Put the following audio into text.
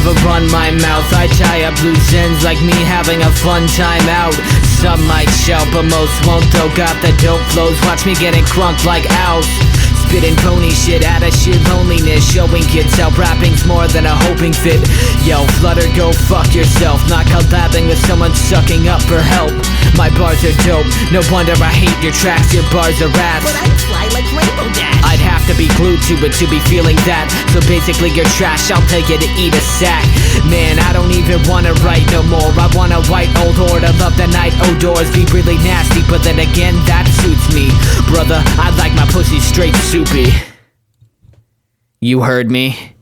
never run my mouth. I tie up loose ends like me having a fun time out. Some might shout, but most won't though. Got the dope flows, watch me getting crunk like owls. Spitting pony shit out of sheer loneliness, showing kids how rapping's more than a hoping fit. Yo, Flutter, go fuck yourself. Not collabing with someone sucking up for help. My bars are dope, no wonder I hate your tracks. Your bars are rats, but I fly like Rainbow Dash. I'd have to be glued to it to be feeling that. So basically you're trash, I'll tell you to eat a sack. Man, I don't even wanna write no more. I want a white old whore to love the night outdoors. Be really nasty, but then again that suits me. Brother, I like my pussy straight soupy. You heard me?